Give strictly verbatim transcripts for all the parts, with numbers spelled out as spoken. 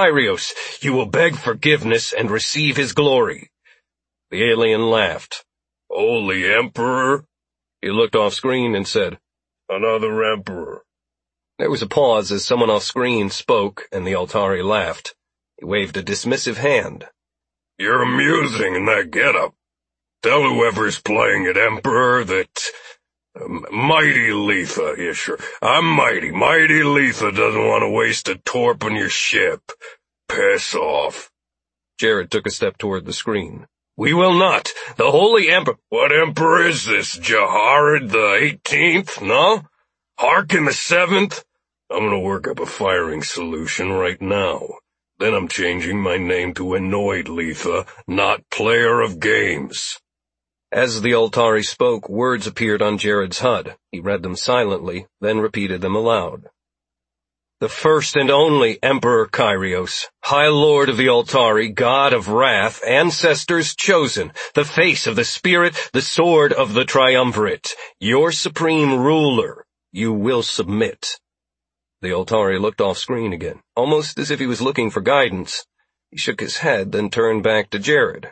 Kyrios, you will beg forgiveness and receive his glory." The alien laughed. "Holy Emperor?" He looked off screen and said, "Another Emperor." There was a pause as someone off screen spoke, and the Altari laughed. He waved a dismissive hand. "You're amusing in that getup. Tell whoever's playing it Emperor that... Um, Mighty Letha, yeah sure. I'm Mighty. Mighty Letha doesn't want to waste a torp on your ship. Piss off." Jared took a step toward the screen. "We will not. The Holy Emperor—" "What Emperor is this? Jaharid the eighteenth, no? Harkin the seventh? I'm gonna work up a firing solution right now. Then I'm changing my name to Annoyed Letha, not Player of Games." As the Altari spoke, words appeared on Jared's H U D. He read them silently, then repeated them aloud. "The first and only Emperor Kyrios, High Lord of the Altari, God of Wrath, Ancestors Chosen, the Face of the Spirit, the Sword of the Triumvirate, your Supreme Ruler, you will submit." The Altari looked off screen again, almost as if he was looking for guidance. He shook his head, then turned back to Jared.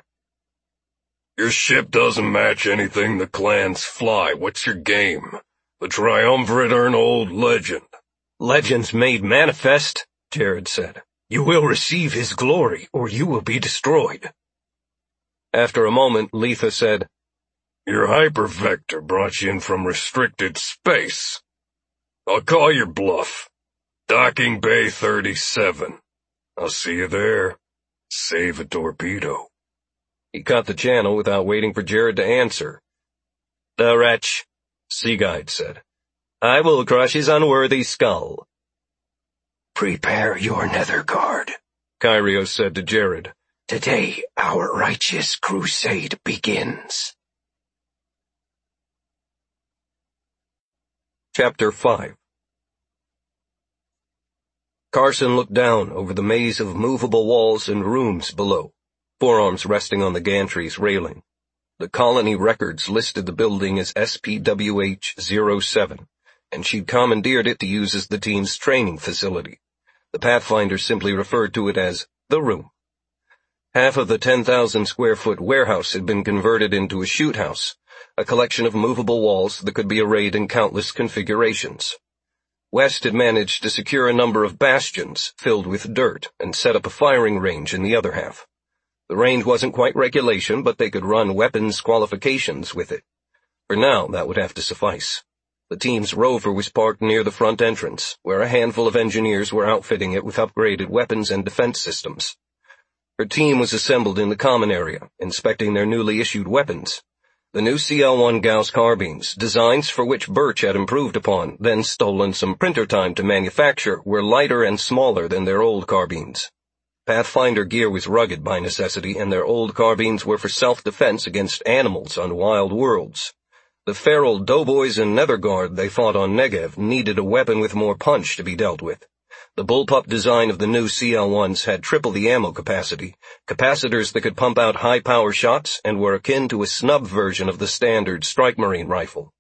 "Your ship doesn't match anything the clans fly. What's your game? The Triumvirate or an old legend?" "Legends made manifest," Jared said. "You will receive his glory, or you will be destroyed." After a moment, Letha said, "Your hypervector brought you in from restricted space. I'll call your bluff. Docking Bay thirty-seven. I'll see you there. Save a torpedo." He cut the channel without waiting for Jared to answer. "The wretch," Seaguide said. "I will crush his unworthy skull." "Prepare your nether guard," Kyrios said to Jared. "Today our righteous crusade begins." Chapter five. Carson looked down over the maze of movable walls and rooms below, forearms resting on the gantry's railing. The colony records listed the building as S P W H zero seven, and she'd commandeered it to use as the team's training facility. The Pathfinder simply referred to it as the room. Half of the ten thousand square foot warehouse had been converted into a shoot house, a collection of movable walls that could be arrayed in countless configurations. West had managed to secure a number of bastions filled with dirt and set up a firing range in the other half. The range wasn't quite regulation, but they could run weapons qualifications with it. For now, that would have to suffice. The team's rover was parked near the front entrance, where a handful of engineers were outfitting it with upgraded weapons and defense systems. Her team was assembled in the common area, inspecting their newly issued weapons. The new C L one Gauss carbines, designs for which Birch had improved upon, then stolen some printer time to manufacture, were lighter and smaller than their old carbines. Pathfinder gear was rugged by necessity, and their old carbines were for self-defense against animals on wild worlds. The feral doughboys and netherguard they fought on Negev needed a weapon with more punch to be dealt with. The bullpup design of the new C L ones had triple the ammo capacity, capacitors that could pump out high-power shots, and were akin to a snub version of the standard Strike Marine rifle.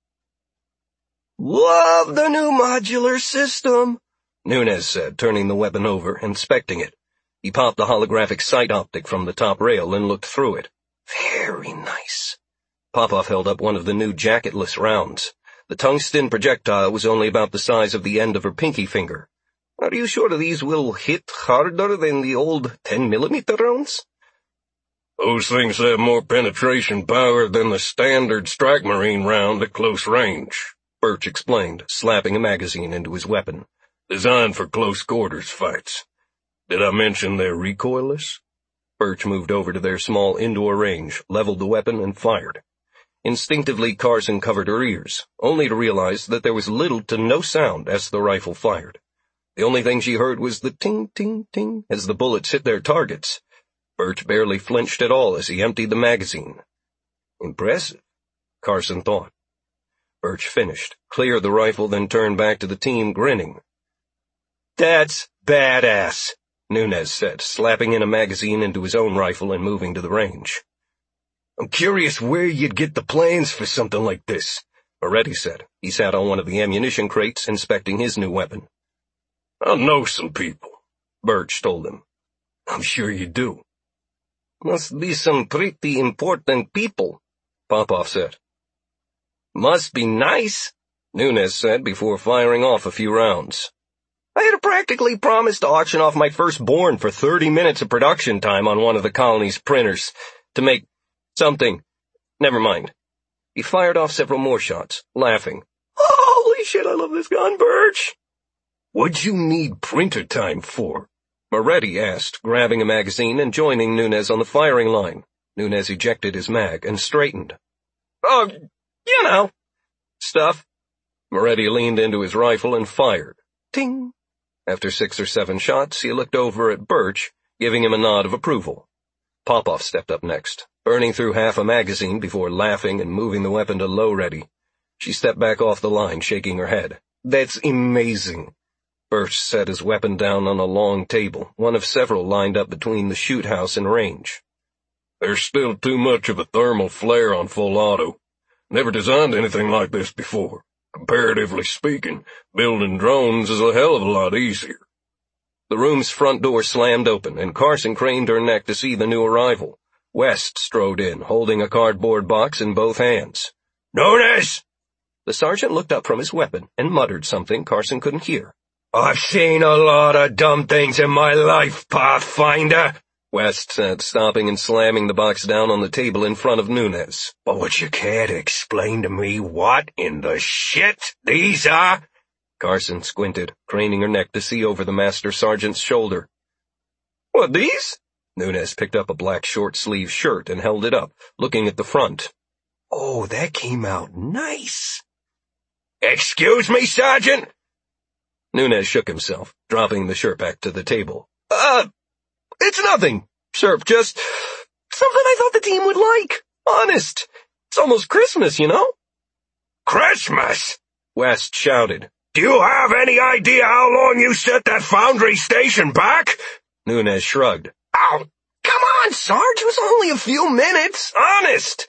"Love the new modular system," Nunez said, turning the weapon over, inspecting it. He popped the holographic sight optic from the top rail and looked through it. "Very nice." Popov held up one of the new jacketless rounds. The tungsten projectile was only about the size of the end of her pinky finger. "Are you sure these will hit harder than the old ten millimeter rounds?" "Those things have more penetration power than the standard Strike Marine round at close range," Birch explained, slapping a magazine into his weapon. "Designed for close quarters fights. Did I mention they're recoilless?" Birch moved over to their small indoor range, leveled the weapon, and fired. Instinctively, Carson covered her ears, only to realize that there was little to no sound as the rifle fired. The only thing she heard was the ting-ting-ting as the bullets hit their targets. Birch barely flinched at all as he emptied the magazine. Impressive, Carson thought. Birch finished, cleared the rifle, then turned back to the team, grinning. "That's badass," Nunez said, slapping in a magazine into his own rifle and moving to the range. "I'm curious where you'd get the plans for something like this," Moretti said. He sat on one of the ammunition crates, inspecting his new weapon. "I know some people," Birch told him. I'm sure you do. Must be some pretty important people, Popov said. Must be nice, Nunez said before firing off a few rounds. I had practically promised to auction off my firstborn for thirty minutes of production time on one of the colony's printers to make something. Never mind. He fired off several more shots, laughing. Holy shit, I love this gun, Birch. What'd you need printer time for? Moretti asked, grabbing a magazine and joining Nunez on the firing line. Nunez ejected his mag and straightened. Oh, you know, stuff. Moretti leaned into his rifle and fired. Ting. After six or seven shots, he looked over at Birch, giving him a nod of approval. Popov stepped up next, burning through half a magazine before laughing and moving the weapon to low ready. She stepped back off the line, shaking her head. That's amazing. Birch set his weapon down on a long table, one of several lined up between the shoot house and range. There's still too much of a thermal flare on full auto. Never designed anything like this before. Comparatively speaking, building drones is a hell of a lot easier. The room's front door slammed open, and Carson craned her neck to see the new arrival. West strode in, holding a cardboard box in both hands. Nunez! The sergeant looked up from his weapon and muttered something Carson couldn't hear. I've seen a lot of dumb things in my life, Pathfinder, West said, stopping and slamming the box down on the table in front of Nunez. But would you care to explain to me what in the shit these are? Carson squinted, craning her neck to see over the master sergeant's shoulder. What, these? Nunez picked up a black short-sleeved shirt and held it up, looking at the front. Oh, that came out nice. Excuse me, Sergeant? Nunez shook himself, dropping the shirt back to the table. Uh, it's nothing, Sherp, just something I thought the team would like. Honest. It's almost Christmas, you know? Christmas? West shouted. Do you have any idea how long you set that foundry station back? Nunez shrugged. Oh, come on, Sarge, it was only a few minutes. Honest.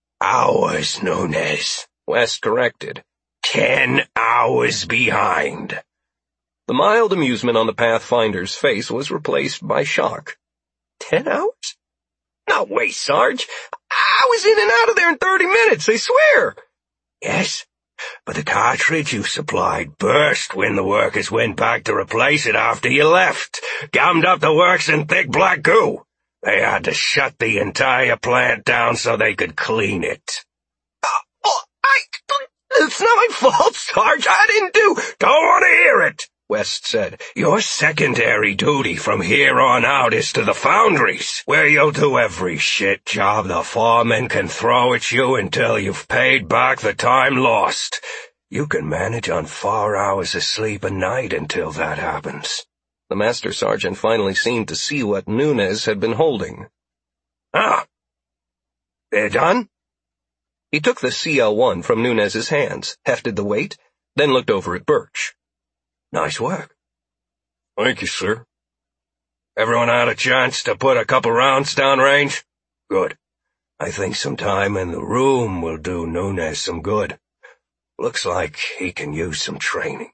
Hours, Nunez, West corrected. Ten hours behind. The mild amusement on the Pathfinder's face was replaced by shock. Ten hours? No way, Sarge. I was in and out of there in thirty minutes, I swear. Yes, but the cartridge you supplied burst when the workers went back to replace it after you left, gummed up the works in thick black goo. They had to shut the entire plant down so they could clean it. Uh, oh, I... It's not my fault, Sarge. I didn't do... Don't want to hear it, West said. Your secondary duty from here on out is to the foundries, where you'll do every shit job the foreman can throw at you until you've paid back the time lost. You can manage on four hours of sleep a night until that happens. The master sergeant finally seemed to see what Nunez had been holding. Ah, they're done? He took the C L one from Nunez's hands, hefted the weight, then looked over at Birch. Nice work. Thank you, sir. Everyone had a chance to put a couple rounds downrange? Good. I think some time in the room will do Nunez some good. Looks like he can use some training.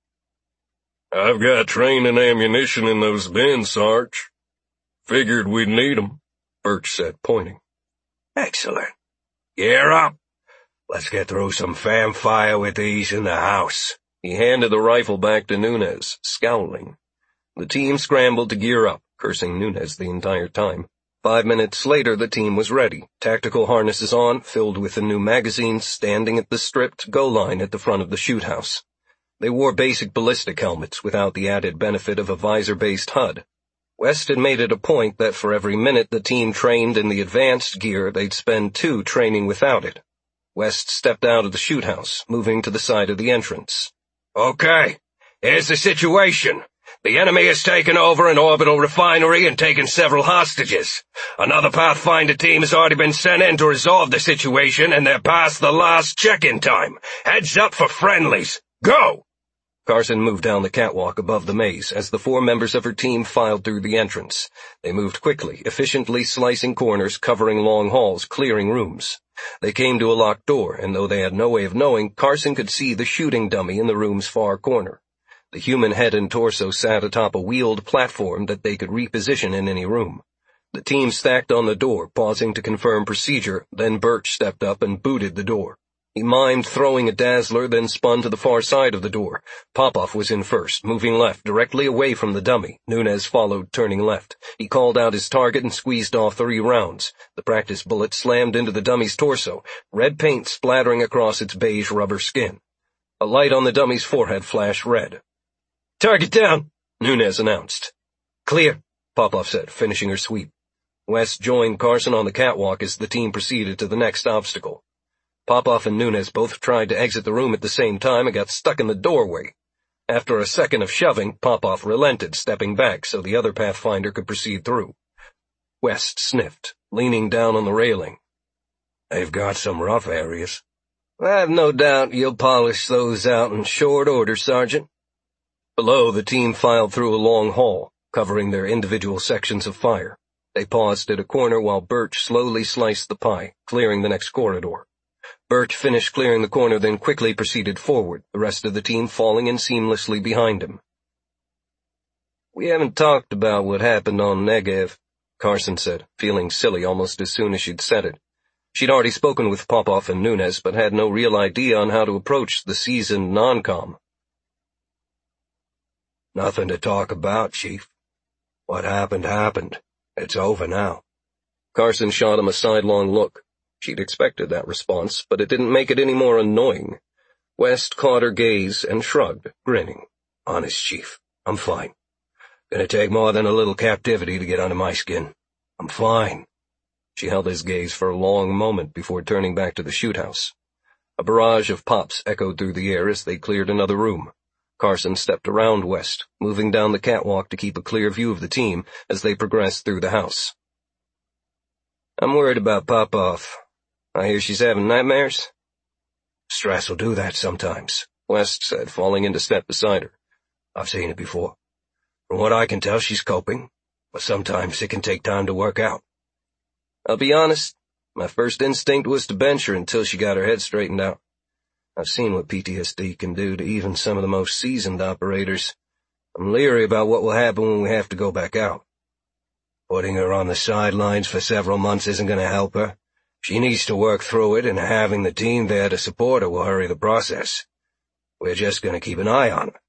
I've got training ammunition in those bins, Sarge. Figured we'd need 'em, Birch said, pointing. Excellent. Gear up. Let's get through some fanfare with these in the house. He handed the rifle back to Nunez, scowling. The team scrambled to gear up, cursing Nunez the entire time. Five minutes later, the team was ready, tactical harnesses on, filled with the new magazines, standing at the stripped go line at the front of the shoot house. They wore basic ballistic helmets without the added benefit of a visor-based H U D. West had made it a point that for every minute the team trained in the advanced gear, they'd spend two training without it. West stepped out of the shoot house, moving to the side of the entrance. Okay, here's the situation. The enemy has taken over an orbital refinery and taken several hostages. Another Pathfinder team has already been sent in to resolve the situation, and they're past the last check-in time. Heads up for friendlies. Go! Carson moved down the catwalk above the maze as the four members of her team filed through the entrance. They moved quickly, efficiently slicing corners, covering long halls, clearing rooms. They came to a locked door, and though they had no way of knowing, Carson could see the shooting dummy in the room's far corner. The human head and torso sat atop a wheeled platform that they could reposition in any room. The team stacked on the door, pausing to confirm procedure, then Birch stepped up and booted the door. He mimed throwing a dazzler, then spun to the far side of the door. Popoff was in first, moving left, directly away from the dummy. Nunez followed, turning left. He called out his target and squeezed off three rounds. The practice bullet slammed into the dummy's torso, red paint splattering across its beige rubber skin. A light on the dummy's forehead flashed red. "Target down," Nunez announced. "Clear," Popoff said, finishing her sweep. West joined Carson on the catwalk as the team proceeded to the next obstacle. Popoff and Nunez both tried to exit the room at the same time and got stuck in the doorway. After a second of shoving, Popoff relented, stepping back so the other Pathfinder could proceed through. West sniffed, leaning down on the railing. "They've got some rough areas." "I've no doubt you'll polish those out in short order, Sergeant." Below, the team filed through a long hall, covering their individual sections of fire. They paused at a corner while Birch slowly sliced the pie, clearing the next corridor. Birch finished clearing the corner, then quickly proceeded forward, the rest of the team falling in seamlessly behind him. "We haven't talked about what happened on Negev," Carson said, feeling silly almost as soon as she'd said it. She'd already spoken with Popoff and Nunez, but had no real idea on how to approach the seasoned non-com. "Nothing to talk about, Chief. What happened happened. It's over now." Carson shot him a sidelong look. She'd expected that response, but it didn't make it any more annoying. West caught her gaze and shrugged, grinning. "Honest, Chief, I'm fine. Gonna take more than a little captivity to get under my skin. I'm fine." She held his gaze for a long moment before turning back to the shoot-house. A barrage of pops echoed through the air as they cleared another room. Carson stepped around West, moving down the catwalk to keep a clear view of the team as they progressed through the house. "I'm worried about Popoff. I hear she's having nightmares." "Stress will do that sometimes," West said, falling into step beside her. "I've seen it before. From what I can tell, she's coping, but sometimes it can take time to work out." "I'll be honest, my first instinct was to bench her until she got her head straightened out. I've seen what P T S D can do to even some of the most seasoned operators. I'm leery about what will happen when we have to go back out. Putting her on the sidelines for several months isn't going to help her. She needs to work through it, and having the team there to support her will hurry the process. We're just going to keep an eye on her."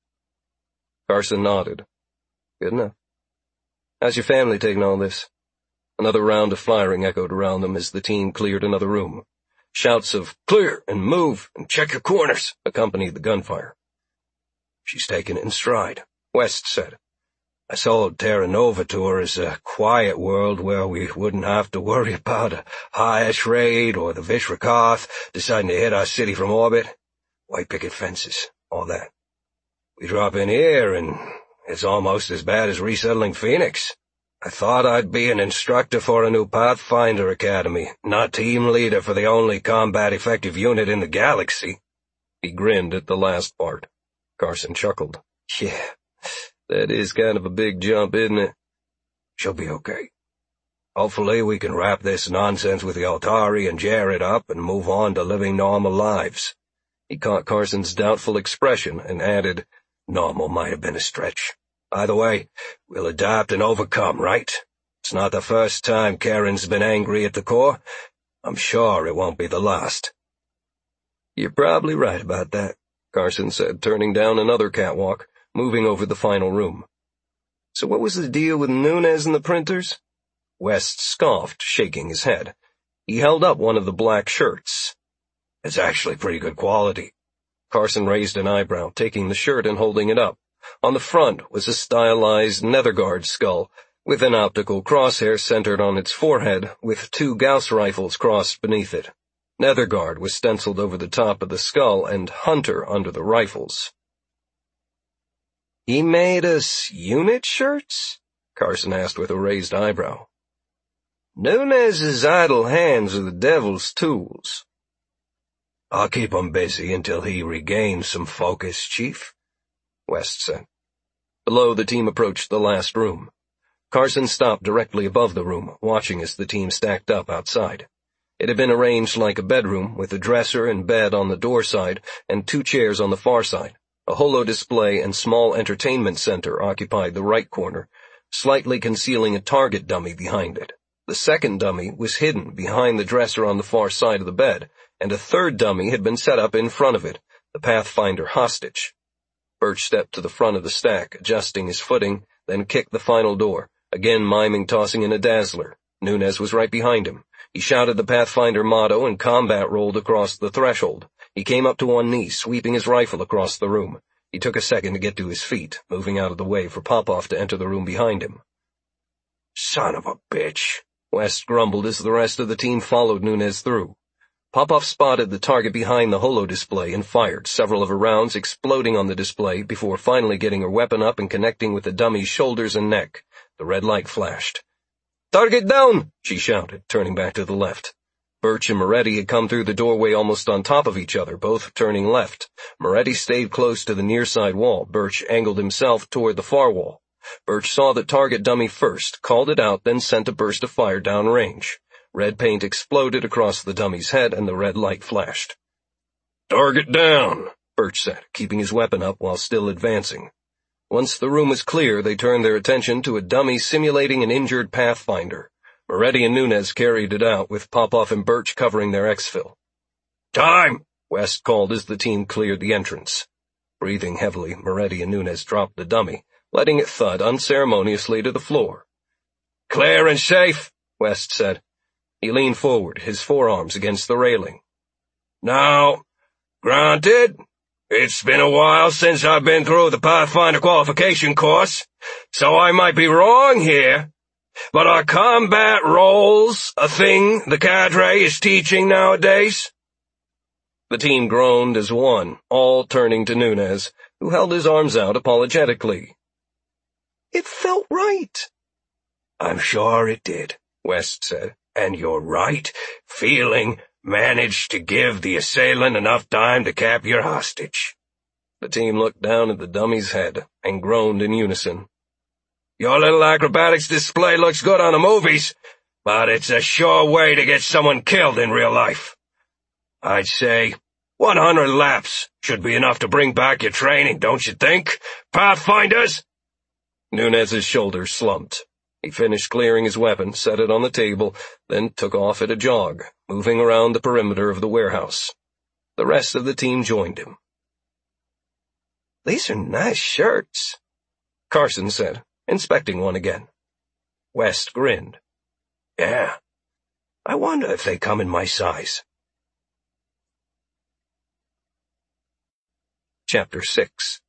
Carson nodded. "Good enough. How's your family taking all this?" Another round of firing echoed around them as the team cleared another room. Shouts of "Clear" and "Move" and "Check your corners" accompanied the gunfire. "She's taking it in stride," West said. "I sold Terra Nova to her as a quiet world where we wouldn't have to worry about a High-Ash raid or the Vishrakoth deciding to hit our city from orbit. White picket fences, all that. We drop in here and it's almost as bad as resettling Phoenix. I thought I'd be an instructor for a new Pathfinder Academy, not team leader for the only combat-effective unit in the galaxy." He grinned at the last part. Carson chuckled. "Yeah, that is kind of a big jump, isn't it?" "She'll be okay. Hopefully we can wrap this nonsense with the Altari and Jared up and move on to living normal lives." He caught Carson's doubtful expression and added, "Normal might have been a stretch. Either way, we'll adapt and overcome, right? It's not the first time Karen's been angry at the Corps. I'm sure it won't be the last." "You're probably right about that," Carson said, turning down another catwalk, moving over the final room. "So what was the deal with Nunez and the printers?" West scoffed, shaking his head. He held up one of the black shirts. "It's actually pretty good quality." Carson raised an eyebrow, taking the shirt and holding it up. On the front was a stylized Netherguard skull, with an optical crosshair centered on its forehead, with two Gauss rifles crossed beneath it. Netherguard was stenciled over the top of the skull and Hunter under the rifles. "He made us unit shirts?" Carson asked with a raised eyebrow. "Nunez's idle hands are the devil's tools." "I'll keep him busy until he regains some focus, Chief," West said. Below, the team approached the last room. Carson stopped directly above the room, watching as the team stacked up outside. It had been arranged like a bedroom, with a dresser and bed on the door side and two chairs on the far side. A holo display and small entertainment center occupied the right corner, slightly concealing a target dummy behind it. The second dummy was hidden behind the dresser on the far side of the bed, and a third dummy had been set up in front of it, the Pathfinder hostage. Birch stepped to the front of the stack, adjusting his footing, then kicked the final door, again miming tossing in a dazzler. Nunez was right behind him. He shouted the Pathfinder motto and combat rolled across the threshold. He came up to one knee, sweeping his rifle across the room. He took a second to get to his feet, moving out of the way for Popoff to enter the room behind him. "Son of a bitch," West grumbled as the rest of the team followed Nunez through. Popoff spotted the target behind the holo display and fired, several of her rounds exploding on the display before finally getting her weapon up and connecting with the dummy's shoulders and neck. The red light flashed. "Target down!" she shouted, turning back to the left. Birch and Moretti had come through the doorway almost on top of each other, both turning left. Moretti stayed close to the near side wall. Birch angled himself toward the far wall. Birch saw the target dummy first, called it out, then sent a burst of fire downrange. Red paint exploded across the dummy's head, and the red light flashed. "Target down," Birch said, keeping his weapon up while still advancing. Once the room was clear, they turned their attention to a dummy simulating an injured Pathfinder. Moretti and Nunez carried it out, with Popoff and Birch covering their exfil. "Time!" West called as the team cleared the entrance. Breathing heavily, Moretti and Nunez dropped the dummy, letting it thud unceremoniously to the floor. "Clear and safe," West said. He leaned forward, his forearms against the railing. "Now, granted, it's been a while since I've been through the Pathfinder qualification course, so I might be wrong here. But are combat roles a thing the cadre is teaching nowadays?" The team groaned as one, all turning to Nunez, who held his arms out apologetically. "It felt right." "I'm sure it did," West said. "And you're right. Feeling managed to give the assailant enough time to cap your hostage." The team looked down at the dummy's head and groaned in unison. "Your little acrobatics display looks good on the movies, but it's a sure way to get someone killed in real life. I'd say one hundred laps should be enough to bring back your training, don't you think, Pathfinders?" Nunez's shoulders slumped. He finished clearing his weapon, set it on the table, then took off at a jog, moving around the perimeter of the warehouse. The rest of the team joined him. "These are nice shirts," Carson said, inspecting one again. West grinned. "Yeah. I wonder if they come in my size." Chapter six.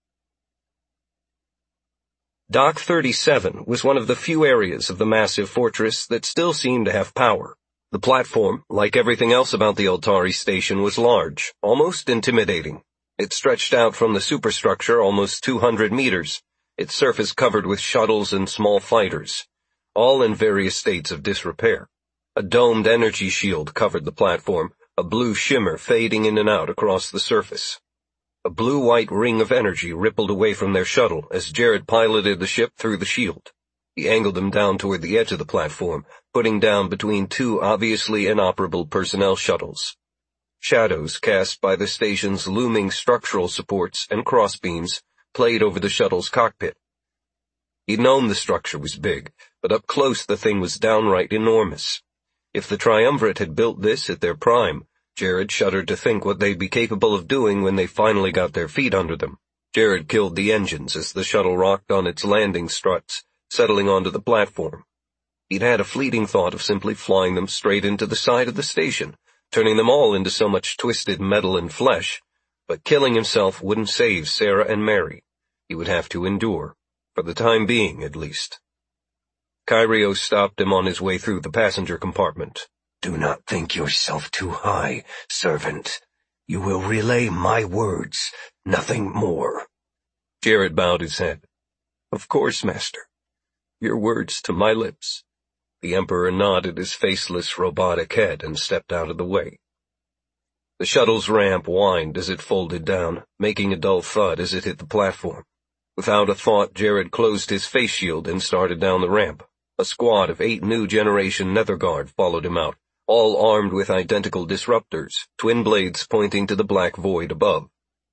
Dock thirty-seven was one of the few areas of the massive fortress that still seemed to have power. The platform, like everything else about the Altari station, was large, almost intimidating. It stretched out from the superstructure almost two hundred meters, its surface covered with shuttles and small fighters, all in various states of disrepair. A domed energy shield covered the platform, a blue shimmer fading in and out across the surface. A blue-white ring of energy rippled away from their shuttle as Jared piloted the ship through the shield. He angled them down toward the edge of the platform, putting down between two obviously inoperable personnel shuttles. Shadows cast by the station's looming structural supports and crossbeams played over the shuttle's cockpit. He'd known the structure was big, but up close the thing was downright enormous. If the Triumvirate had built this at their prime, Jared shuddered to think what they'd be capable of doing when they finally got their feet under them. Jared killed the engines as the shuttle rocked on its landing struts, settling onto the platform. He'd had a fleeting thought of simply flying them straight into the side of the station, turning them all into so much twisted metal and flesh, but killing himself wouldn't save Sarah and Mary. He would have to endure, for the time being at least. Kyrio stopped him on his way through the passenger compartment. "Do not think yourself too high, servant. You will relay my words, nothing more." Jared bowed his head. "Of course, master. Your words to my lips." The Emperor nodded his faceless robotic head and stepped out of the way. The shuttle's ramp whined as it folded down, making a dull thud as it hit the platform. Without a thought, Jared closed his face shield and started down the ramp. A squad of eight new generation Netherguard followed him out, all armed with identical disruptors, twin blades pointing to the black void above.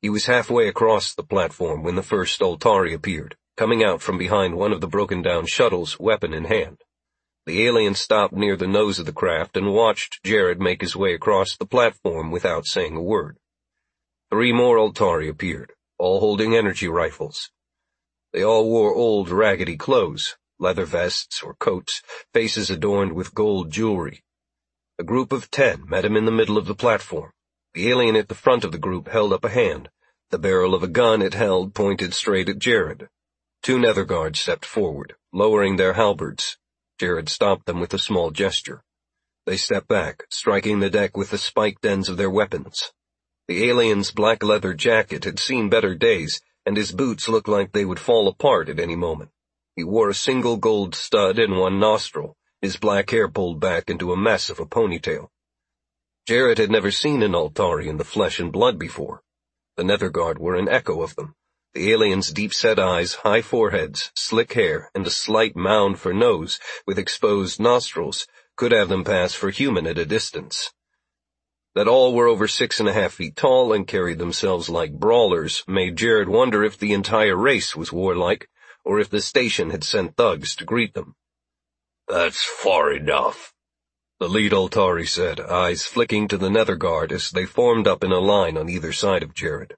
He was halfway across the platform when the first Altari appeared, coming out from behind one of the broken-down shuttles, weapon in hand. The alien stopped near the nose of the craft and watched Jared make his way across the platform without saying a word. Three more Altari appeared, all holding energy rifles. They all wore old, raggedy clothes, leather vests or coats, faces adorned with gold jewelry. A group of ten met him in the middle of the platform. The alien at the front of the group held up a hand. The barrel of a gun it held pointed straight at Jared. Two nether guards stepped forward, lowering their halberds. Jared stopped them with a small gesture. They stepped back, striking the deck with the spiked ends of their weapons. The alien's black leather jacket had seen better days, and his boots looked like they would fall apart at any moment. He wore a single gold stud in one nostril, his black hair pulled back into a mess of a ponytail. Jared had never seen an Altari in the flesh and blood before. The nether guard were an echo of them. The alien's deep-set eyes, high foreheads, slick hair, and a slight mound for nose with exposed nostrils could have them pass for human at a distance. That all were over six and a half feet tall and carried themselves like brawlers made Jared wonder if the entire race was warlike, or if the station had sent thugs to greet them. "That's far enough," the lead Altari said, eyes flicking to the nether guard as they formed up in a line on either side of Jared.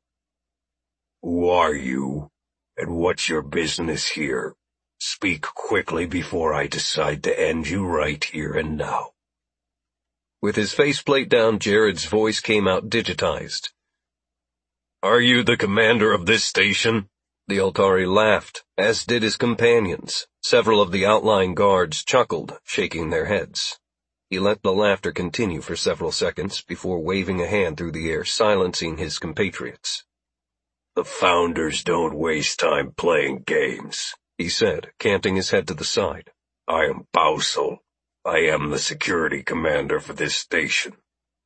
"Who are you, and what's your business here? Speak quickly before I decide to end you right here and now." With his faceplate down, Jared's voice came out digitized. "Are you the commander of this station?" The Altari laughed, as did his companions. Several of the outlying guards chuckled, shaking their heads. He let the laughter continue for several seconds before waving a hand through the air, silencing his compatriots. "The Founders don't waste time playing games," he said, canting his head to the side. "I am Bausel. I am the security commander for this station."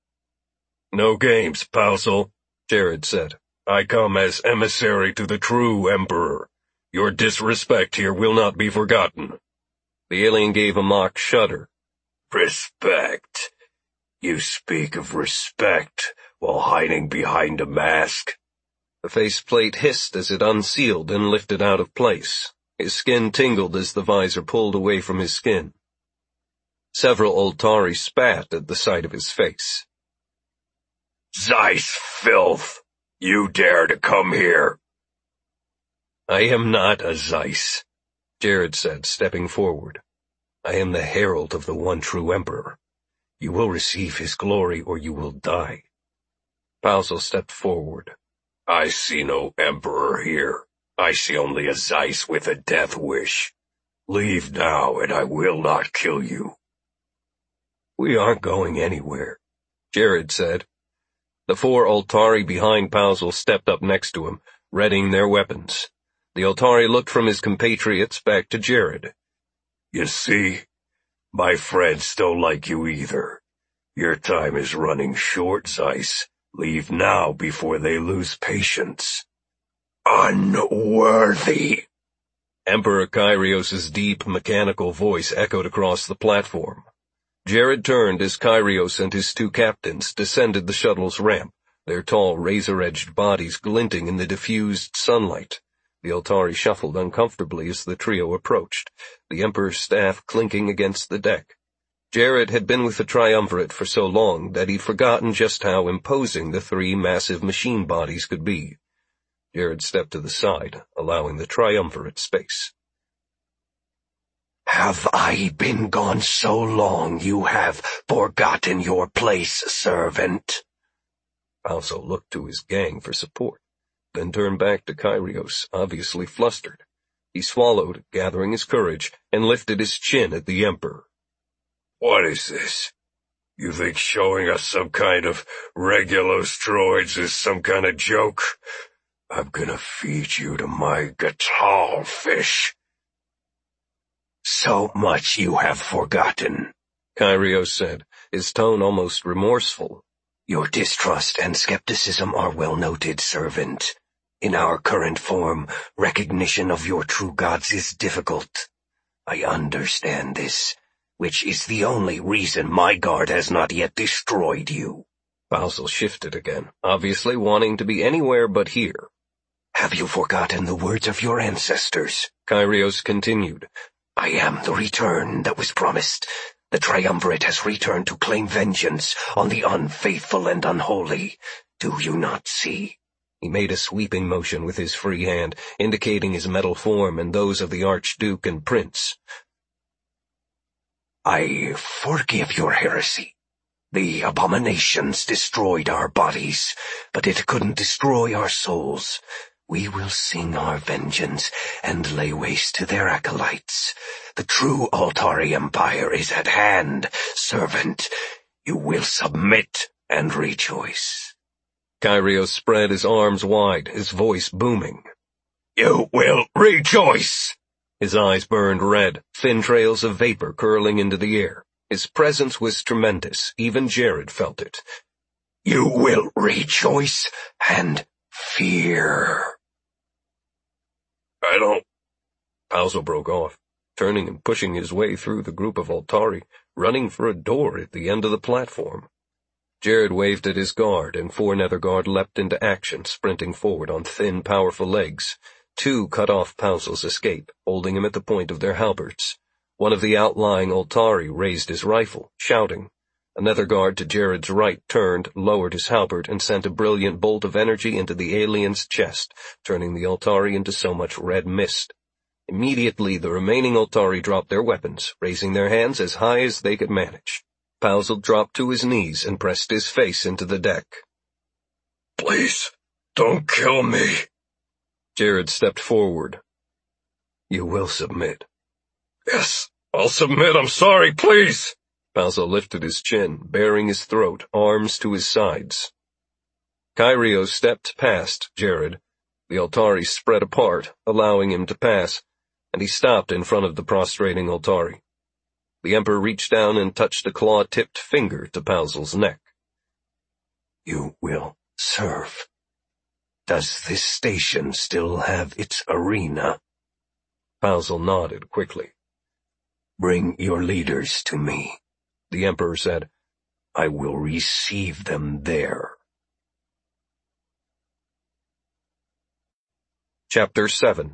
"No games, Bausel," Jared said. "I come as emissary to the true Emperor. Your disrespect here will not be forgotten." The alien gave a mock shudder. "Respect? You speak of respect while hiding behind a mask?" The faceplate hissed as it unsealed and lifted out of place. His skin tingled as the visor pulled away from his skin. Several Altari spat at the sight of his face. "Zeiss filth! You dare to come here?" "I am not a Zeiss," Jared said, stepping forward. "I am the herald of the one true Emperor. You will receive his glory or you will die." Bausel stepped forward. "I see no Emperor here. I see only a Zeiss with a death wish. Leave now and I will not kill you." "We aren't going anywhere," Jared said. The four Altari behind Bausel stepped up next to him, readying their weapons. The Altari looked from his compatriots back to Jared. "You see, my friends don't like you either. Your time is running short, Zeiss. Leave now before they lose patience." "Unworthy!" Emperor Kyrios' deep, mechanical voice echoed across the platform. Jared turned as Kyrios and his two captains descended the shuttle's ramp, their tall, razor-edged bodies glinting in the diffused sunlight. The Altari shuffled uncomfortably as the trio approached, the Emperor's staff clinking against the deck. Jared had been with the Triumvirate for so long that he'd forgotten just how imposing the three massive machine bodies could be. Jared stepped to the side, allowing the Triumvirate space. "Have I been gone so long you have forgotten your place, servant?" Bausel looked to his gang for support, then turned back to Kyrios, obviously flustered. He swallowed, gathering his courage, and lifted his chin at the Emperor. "What is this? You think showing us some kind of Regulos droids is some kind of joke? I'm gonna feed you to my guitar fish." "So much you have forgotten," Kyrios said, his tone almost remorseful. "Your distrust and skepticism are well noted, servant. In our current form, recognition of your true gods is difficult. I understand this, which is the only reason my guard has not yet destroyed you." Basil shifted again, obviously wanting to be anywhere but here. "Have you forgotten the words of your ancestors?" Kyrios continued. "I am the return that was promised. The triumvirate has returned to claim vengeance on the unfaithful and unholy. Do you not see?" He made a sweeping motion with his free hand, indicating his metal form and those of the Archduke and Prince. "I forgive your heresy. The abominations destroyed our bodies, but it couldn't destroy our souls. We will sing our vengeance and lay waste to their acolytes. The true Altari Empire is at hand, servant. You will submit and rejoice." Kyrios spread his arms wide, his voice booming. "You will rejoice!" His eyes burned red, thin trails of vapor curling into the air. His presence was tremendous. Even Jared felt it. "You will rejoice and fear." "I don't—" Basil broke off, turning and pushing his way through the group of Altari, running for a door at the end of the platform. Jared waved at his guard, and four Netherguard leapt into action, sprinting forward on thin, powerful legs. Two cut off Basil's escape, holding him at the point of their halberds. One of the outlying Altari raised his rifle, shouting. A Netherguard to Jared's right turned, lowered his halberd, and sent a brilliant bolt of energy into the alien's chest, turning the Altari into so much red mist. Immediately the remaining Altari dropped their weapons, raising their hands as high as they could manage. Basil dropped to his knees and pressed his face into the deck. "Please, don't kill me." Jared stepped forward. "You will submit." "Yes, I'll submit. I'm sorry, please." Basil lifted his chin, baring his throat, arms to his sides. Kyrios stepped past Jared. The Altari spread apart, allowing him to pass, and he stopped in front of the prostrating Altari. The Emperor reached down and touched a claw-tipped finger to Basil's neck. "You will serve. Does this station still have its arena?" Basil nodded quickly. "Bring your leaders to me," the Emperor said. "I will receive them there." Chapter seven.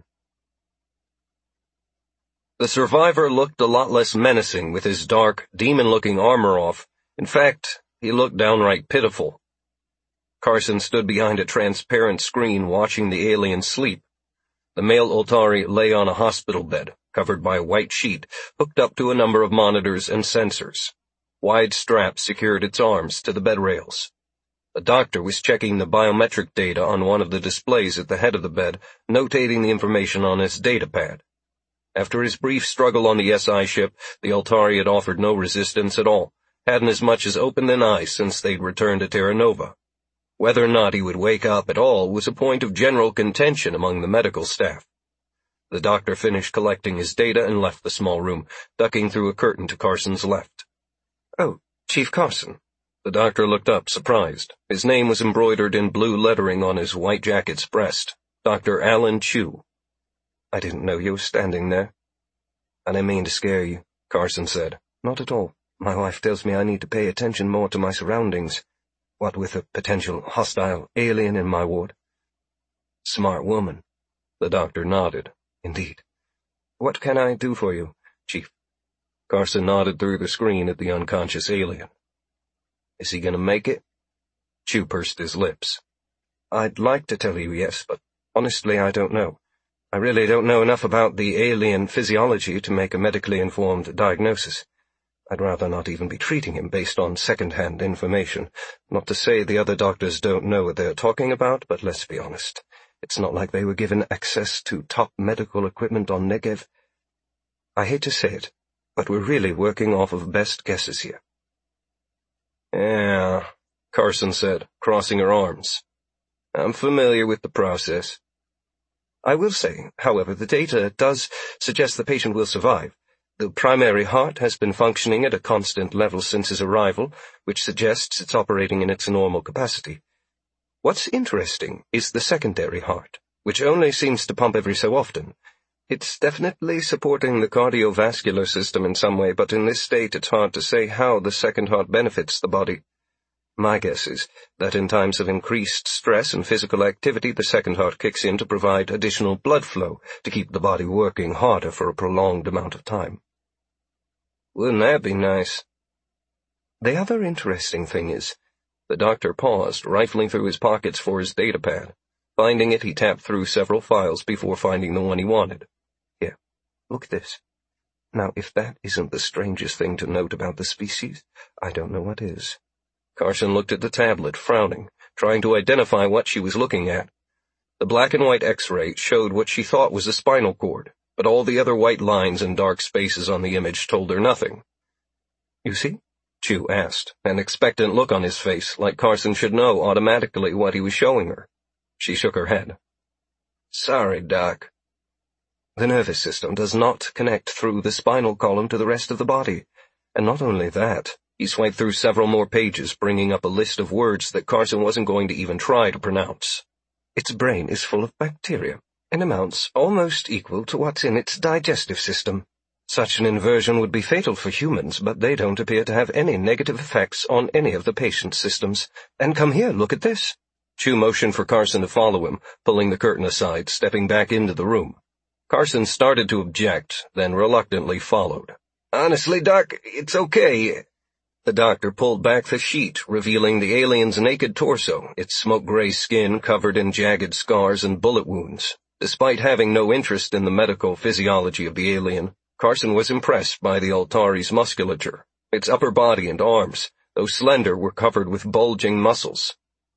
The survivor looked a lot less menacing with his dark, demon-looking armor off. In fact, he looked downright pitiful. Carson stood behind a transparent screen watching the alien sleep. The male Altari lay on a hospital bed, covered by a white sheet, hooked up to a number of monitors and sensors. Wide straps secured its arms to the bed rails. The doctor was checking the biometric data on one of the displays at the head of the bed, notating the information on his datapad. After his brief struggle on the S I ship, the Altari had offered no resistance at all, hadn't as much as opened an eye since they'd returned to Terra Nova. Whether or not he would wake up at all was a point of general contention among the medical staff. The doctor finished collecting his data and left the small room, ducking through a curtain to Carson's left. "Oh, Chief Carson." The doctor looked up, surprised. His name was embroidered in blue lettering on his white jacket's breast. Doctor Alan Chu. "I didn't know you were standing there." "I didn't mean to scare you," Carson said. "Not at all. My wife tells me I need to pay attention more to my surroundings. What with a potential hostile alien in my ward." "Smart woman." The doctor nodded. "Indeed. What can I do for you, Chief?" Carson nodded through the screen at the unconscious alien. "Is he gonna make it?" Chu pursed his lips. "I'd like to tell you yes, but honestly I don't know. I really don't know enough about the alien physiology to make a medically informed diagnosis. I'd rather not even be treating him based on second-hand information. Not to say the other doctors don't know what they're talking about, but let's be honest. It's not like they were given access to top medical equipment on Negev. I hate to say it, but we're really working off of best guesses here." "Yeah," Carson said, crossing her arms. "I'm familiar with the process. I will say, however, the data does suggest the patient will survive. The primary heart has been functioning at a constant level since his arrival, which suggests it's operating in its normal capacity. What's interesting is the secondary heart, which only seems to pump every so often. It's definitely supporting the cardiovascular system in some way, but in this state it's hard to say how the second heart benefits the body." My guess is that in times of increased stress and physical activity, the second heart kicks in to provide additional blood flow to keep the body working harder for a prolonged amount of time. Wouldn't that be nice? The other interesting thing is, the doctor paused, rifling through his pockets for his datapad. Finding it, he tapped through several files before finding the one he wanted. Here, look at this. Now, if that isn't the strangest thing to note about the species, I don't know what is. Carson looked at the tablet, frowning, trying to identify what she was looking at. The black and white X-ray showed what she thought was a spinal cord, but all the other white lines and dark spaces on the image told her nothing. You see? Chu asked, an expectant look on his face, like Carson should know automatically what he was showing her. She shook her head. Sorry, Doc. The nervous system does not connect through the spinal column to the rest of the body. And not only that, he swiped through several more pages, bringing up a list of words that Carson wasn't going to even try to pronounce. Its brain is full of bacteria, in amounts almost equal to what's in its digestive system. Such an inversion would be fatal for humans, but they don't appear to have any negative effects on any of the patient's systems. And come here, look at this. Chu motioned for Carson to follow him, pulling the curtain aside, stepping back into the room. Carson started to object, then reluctantly followed. Honestly, Doc, it's okay. The doctor pulled back the sheet, revealing the alien's naked torso, its smoke-gray skin covered in jagged scars and bullet wounds. Despite having no interest in the medical physiology of the alien, Carson was impressed by the Altari's musculature. Its upper body and arms, though slender, were covered with bulging muscles.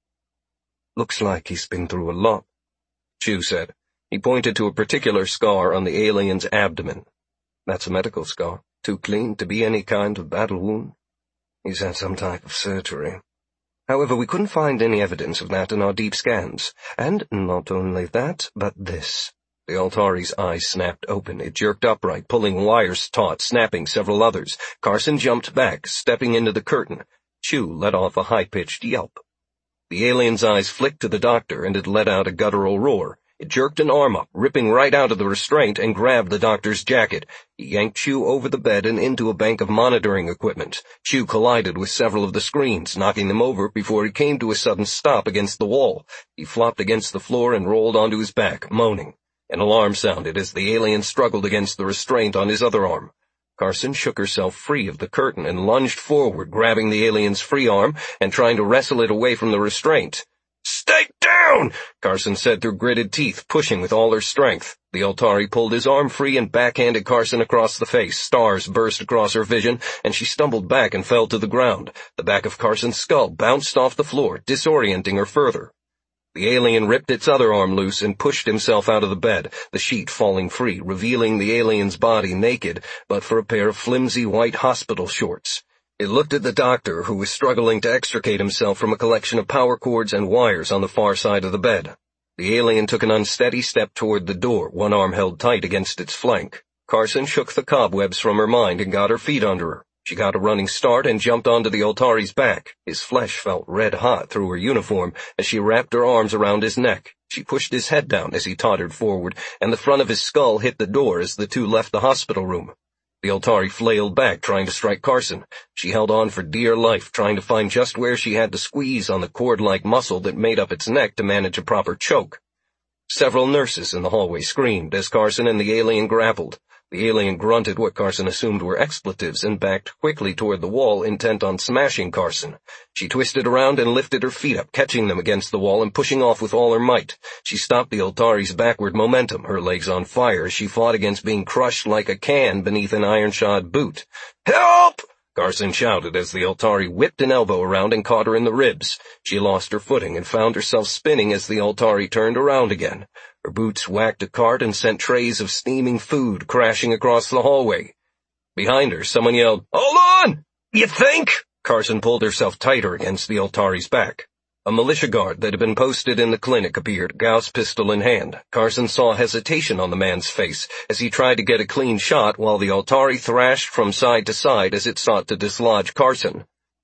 Looks like he's been through a lot, Chu said. He pointed to a particular scar on the alien's abdomen. That's a medical scar, too clean to be any kind of battle wound. He's had some type of surgery. However, we couldn't find any evidence of that in our deep scans. And not only that, but this. The Altari's eyes snapped open. It jerked upright, pulling wires taut, snapping several others. Carson jumped back, stepping into the curtain. Chu let off a high-pitched yelp. The alien's eyes flicked to the doctor, and it let out a guttural roar. It jerked an arm up, ripping right out of the restraint, and grabbed the doctor's jacket. He yanked Chu over the bed and into a bank of monitoring equipment. Chu collided with several of the screens, knocking them over before he came to a sudden stop against the wall. He flopped against the floor and rolled onto his back, moaning. An alarm sounded as the alien struggled against the restraint on his other arm. Carson shook herself free of the curtain and lunged forward, grabbing the alien's free arm and trying to wrestle it away from the restraint. Stay down, Carson said through gritted teeth, pushing with all her strength. The Altari pulled his arm free and backhanded Carson across the face. Stars burst across her vision, and she stumbled back and fell to the ground. The back of Carson's skull bounced off the floor, disorienting her further. The alien ripped its other arm loose and pushed himself out of the bed, the sheet falling free, revealing the alien's body naked, but for a pair of flimsy white hospital shorts. It looked at the doctor, who was struggling to extricate himself from a collection of power cords and wires on the far side of the bed. The alien took an unsteady step toward the door, one arm held tight against its flank. Carson shook the cobwebs from her mind and got her feet under her. She got a running start and jumped onto the Altari's back. His flesh felt red-hot through her uniform as she wrapped her arms around his neck. She pushed his head down as he tottered forward, and the front of his skull hit the door as the two left the hospital room. The Altari flailed back, trying to strike Carson. She held on for dear life, trying to find just where she had to squeeze on the cord-like muscle that made up its neck to manage a proper choke. Several nurses in the hallway screamed as Carson and the alien grappled. The alien grunted what Carson assumed were expletives and backed quickly toward the wall, intent on smashing Carson. She twisted around and lifted her feet up, catching them against the wall and pushing off with all her might. She stopped the Altari's backward momentum, her legs on fire as she fought against being crushed like a can beneath an iron-shod boot. "Help!" Carson shouted as the Altari whipped an elbow around and caught her in the ribs. She lost her footing and found herself spinning as the Altari turned around again. Her boots whacked a cart and sent trays of steaming food crashing across the hallway. Behind her, someone yelled, "Hold on! You think?" Carson pulled herself tighter against the Altari's back. A militia guard that had been posted in the clinic appeared, Gauss pistol in hand. Carson saw hesitation on the man's face as he tried to get a clean shot while the Altari thrashed from side to side as it sought to dislodge Carson.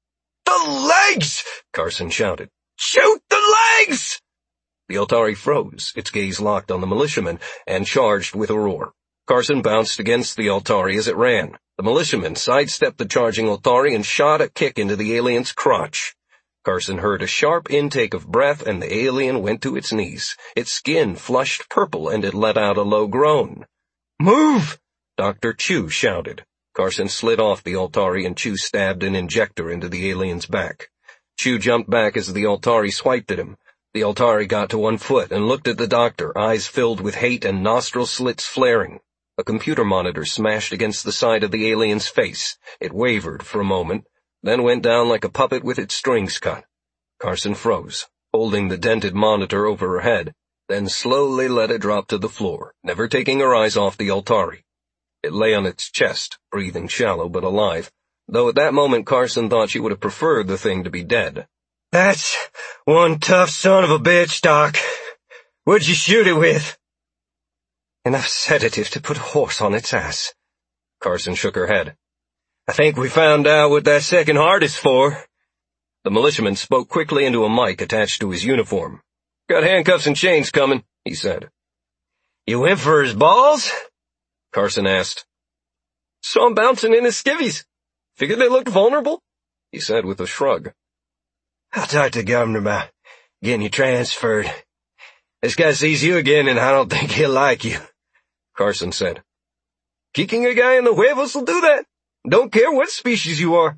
"The legs!" Carson shouted. "Shoot the legs!" The Altari froze, its gaze locked on the militiaman, and charged with a roar. Carson bounced against the Altari as it ran. The militiaman sidestepped the charging Altari and shot a kick into the alien's crotch. Carson heard a sharp intake of breath, and the alien went to its knees. Its skin flushed purple, and it let out a low groan. "Move!" Doctor Chu shouted. Carson slid off the Altari, and Chu stabbed an injector into the alien's back. Chu jumped back as the Altari swiped at him. The Altari got to one foot and looked at the doctor, eyes filled with hate and nostril slits flaring. A computer monitor smashed against the side of the alien's face. It wavered for a moment, then went down like a puppet with its strings cut. Carson froze, holding the dented monitor over her head, then slowly let it drop to the floor, never taking her eyes off the Altari. It lay on its chest, breathing shallow but alive, though at that moment Carson thought she would have preferred the thing to be dead. "That's one tough son of a bitch, Doc. What'd you shoot it with?" "Enough sedative to put a horse on its ass." Carson shook her head. "I think we found out what that second heart is for." The militiaman spoke quickly into a mic attached to his uniform. "Got handcuffs and chains coming," he said. "You went for his balls?" Carson asked. "Saw him bouncing in his skivvies. Figured they looked vulnerable," he said with a shrug. "I'll talk to the governor about getting you transferred. This guy sees you again, and I don't think he'll like you," Carson said. "Kicking a guy in the huevos will do that. Don't care what species you are."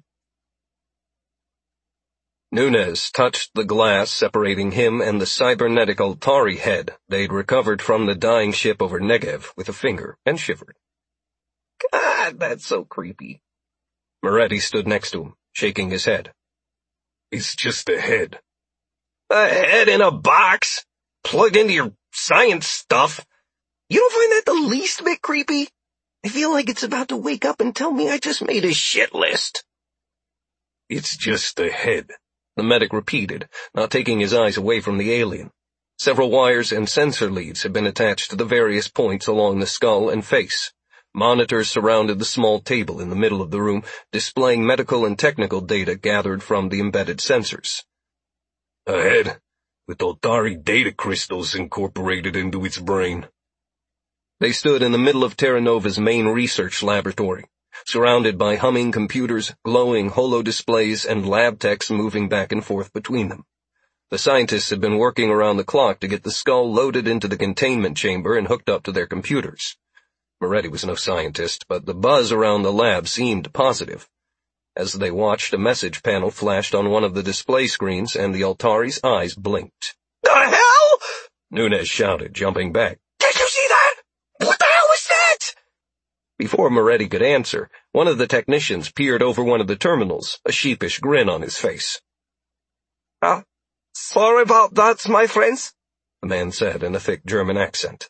Nunez touched the glass separating him and the cybernetic Altari head they'd recovered from the dying ship over Negev with a finger, and shivered. "God, that's so creepy." Moretti stood next to him, shaking his head. "It's just a head." "A head in a box? Plugged into your science stuff? You don't find that the least bit creepy? I feel like it's about to wake up and tell me I just made a shit list." "It's just a head," the medic repeated, not taking his eyes away from the alien. Several wires and sensor leads had been attached to the various points along the skull and face. Monitors surrounded the small table in the middle of the room, displaying medical and technical data gathered from the embedded sensors. "A head with Altari data crystals incorporated into its brain." They stood in the middle of Terra Nova's main research laboratory, surrounded by humming computers, glowing holo-displays, and lab techs moving back and forth between them. The scientists had been working around the clock to get the skull loaded into the containment chamber and hooked up to their computers. Moretti was no scientist, but the buzz around the lab seemed positive. As they watched, a message panel flashed on one of the display screens, and the Altari's eyes blinked. "The hell?" Nunez shouted, jumping back. "Did you see that? What the hell was that?" Before Moretti could answer, one of the technicians peered over one of the terminals, a sheepish grin on his face. "Ah, uh, sorry about that, my friends," the man said in a thick German accent.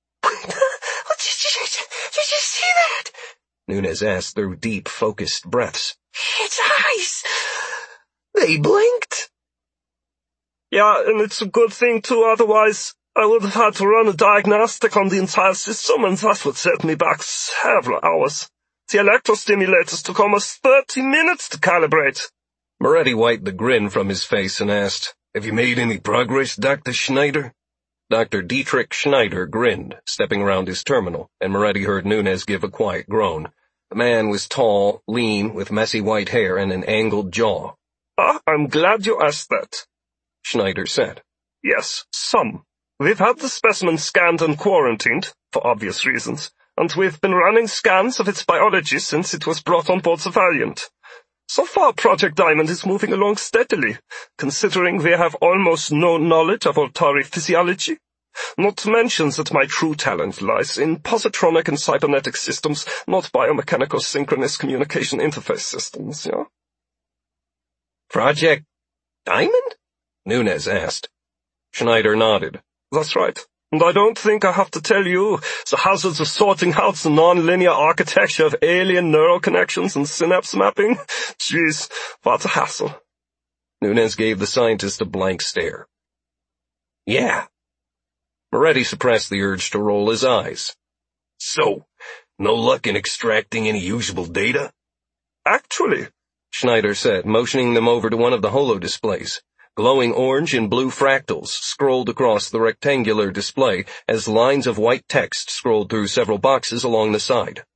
"Did you see that?" Nunez asked through deep, focused breaths. "Its eyes! They blinked." "Yeah, and it's a good thing, too, otherwise I would have had to run a diagnostic on the entire system, and that would set me back several hours. The electrostimulators took almost thirty minutes to calibrate." Moretti wiped the grin from his face and asked, "Have you made any progress, Doctor Schneider?" Doctor Dietrich Schneider grinned, stepping around his terminal, and Moretti heard Nunez give a quiet groan. The man was tall, lean, with messy white hair and an angled jaw. "Ah, I'm glad you asked that," Schneider said. "Yes, some. We've had the specimen scanned and quarantined, for obvious reasons, and we've been running scans of its biology since it was brought on board the Valiant. So far, Project Diamond is moving along steadily, considering we have almost no knowledge of Altari physiology. Not to mention that my true talent lies in positronic and cybernetic systems, not biomechanical synchronous communication interface systems, yeah?" "Project Diamond?" Nunez asked. Schneider nodded. "That's right. And I don't think I have to tell you the hazards of sorting out the non-linear architecture of alien neural connections and synapse mapping. Jeez, what a hassle." Nunez gave the scientist a blank stare. "Yeah." Moretti suppressed the urge to roll his eyes. "So, no luck in extracting any usable data?" "Actually," Schneider said, motioning them over to one of the holo-displays. Glowing orange and blue fractals scrolled across the rectangular display as lines of white text scrolled through several boxes along the side.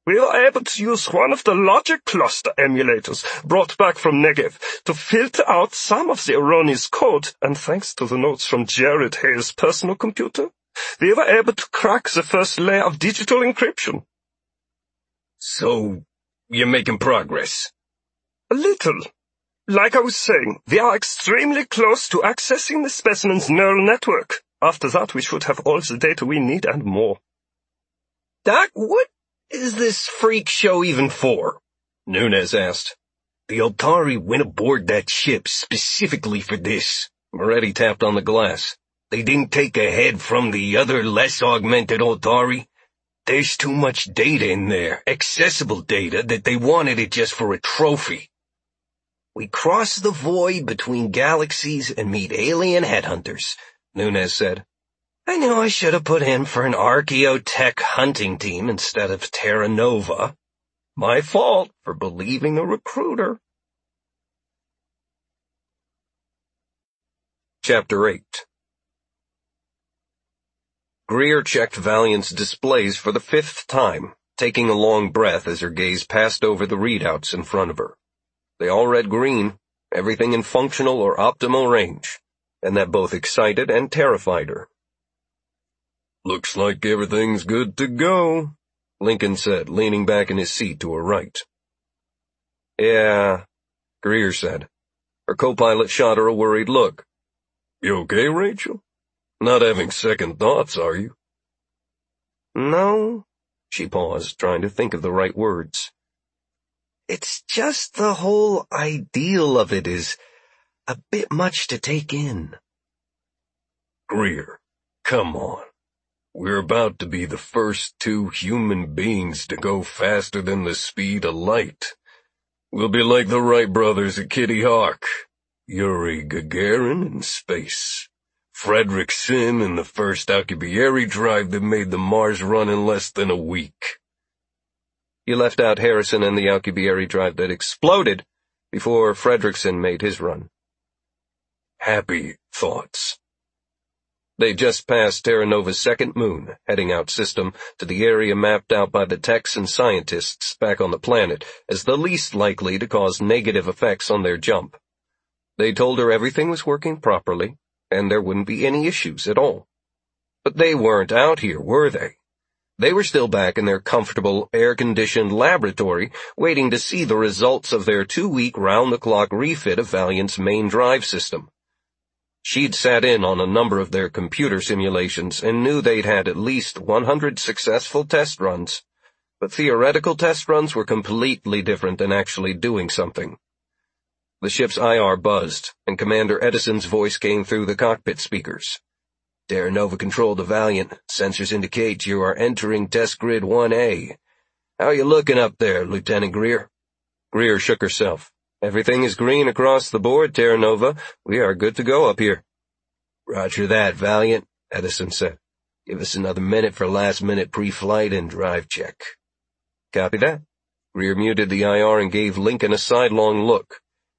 We were able to use one of the logic cluster emulators brought back from Negev to filter out some of the erroneous code, and thanks to the notes from Jared Hale's personal computer, we were able to crack the first layer of digital encryption. So, you're making progress? A little. Like I was saying, we are extremely close to accessing the specimen's neural network. After that, we should have all the data we need and more. Doc, what is this freak show even for? Nunez asked. The Altari went aboard that ship specifically for this. Moretti tapped on the glass. They didn't take a head from the other less augmented Altari. There's too much data in there, accessible data, that they wanted it just for a trophy. We cross the void between galaxies and meet alien headhunters, Nunez said. I knew I should have put in for an archaeotech hunting team instead of Terra Nova. My fault for believing a recruiter. Chapter eight. Greer checked Valiant's displays for the fifth time, taking a long breath as her gaze passed over the readouts in front of her. They all read green, everything in functional or optimal range, and that both excited and terrified her. Looks like everything's good to go, Lincoln said, leaning back in his seat to her right. Yeah, Greer said. Her co-pilot shot her a worried look. You okay, Rachel? Not having second thoughts, are you? No, she paused, trying to think of the right words. It's just the whole ideal of it is a bit much to take in. Greer, come on. We're about to be the first two human beings to go faster than the speed of light. We'll be like the Wright brothers at Kitty Hawk. Yuri Gagarin in space. Frederick Sim in the first Alcubierre drive that made the Mars run in less than a week. You left out Harrison and the Alcubierre drive that exploded before Fredrickson made his run. Happy thoughts. They just passed Terra Nova's second moon, heading out system to the area mapped out by the techs and scientists back on the planet as the least likely to cause negative effects on their jump. They told her everything was working properly, and there wouldn't be any issues at all. But they weren't out here, were they? They were still back in their comfortable, air-conditioned laboratory, waiting to see the results of their two-week round-the-clock refit of Valiant's main drive system. She'd sat in on a number of their computer simulations and knew they'd had at least one hundred successful test runs. But theoretical test runs were completely different than actually doing something. The ship's I R buzzed, and Commander Edison's voice came through the cockpit speakers. Terra Nova Control to Valiant. Sensors indicate you are entering Test Grid one A. How are you looking up there, Lieutenant Greer? Greer shook herself. Everything is green across the board, Terra Nova. We are good to go up here. Roger that, Valiant, Edison said. Give us another minute for last-minute pre-flight and drive check. Copy that. Greer muted the I R and gave Lincoln a sidelong look.